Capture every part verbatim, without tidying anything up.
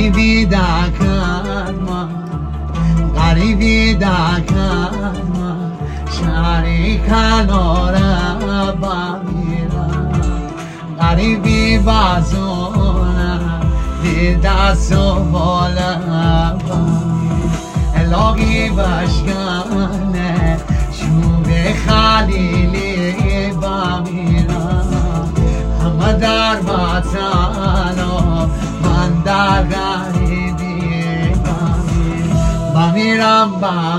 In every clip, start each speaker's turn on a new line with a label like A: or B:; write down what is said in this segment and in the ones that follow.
A: غریبی دکر من غریبی دکر من شهری کنار بمیرم غریبی بازونم دی دست و بالم الهی بشکنه شوب خلیلی بمیرم همه در وطن من در غریبی بمیرم بمیرم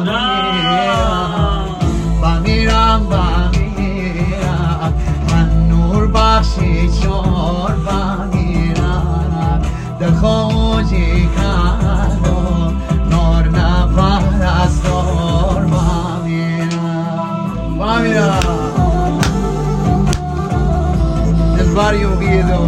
A: بمیرم بمیرم من نور بخشی چور بمیرم در خوجی کنم نور نپرستار بمیرم بمیرم دلبر یوگی دو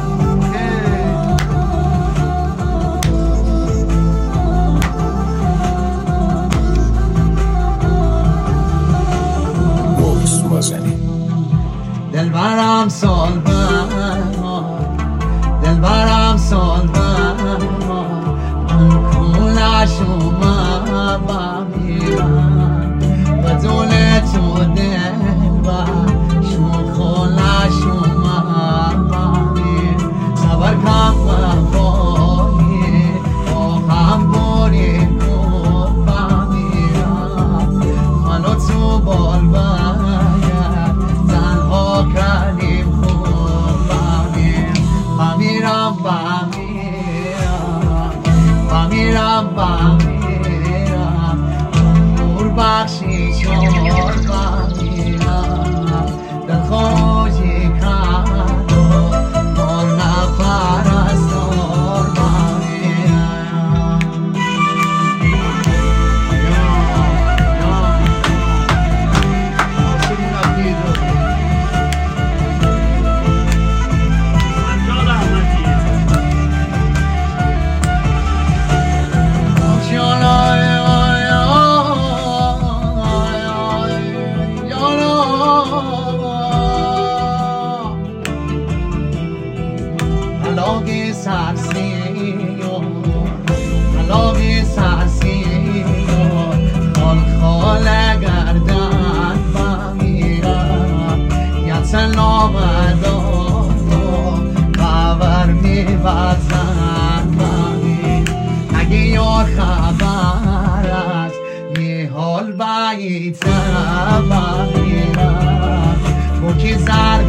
A: دلبرم سال بما دلبرم سال بما من کلشو من بمیرم بدون تو دلبر شو کلشو من بمیرم صبر کن وفایی با هم بریم خوب بمیرم منو تو بال باید تنها کنیم خوب بمیرم بمیرم بمیرم بمیرم نور بخشی چور بمیرم در خوجی کن نور نپرستار بمیرم علاقه سرسی علاقه سرسی خال خال گردن بمیرم یتن آمدان خبر میبزن بمیرم اگه یار خبر است یه حال باید بمیرم با که زرگ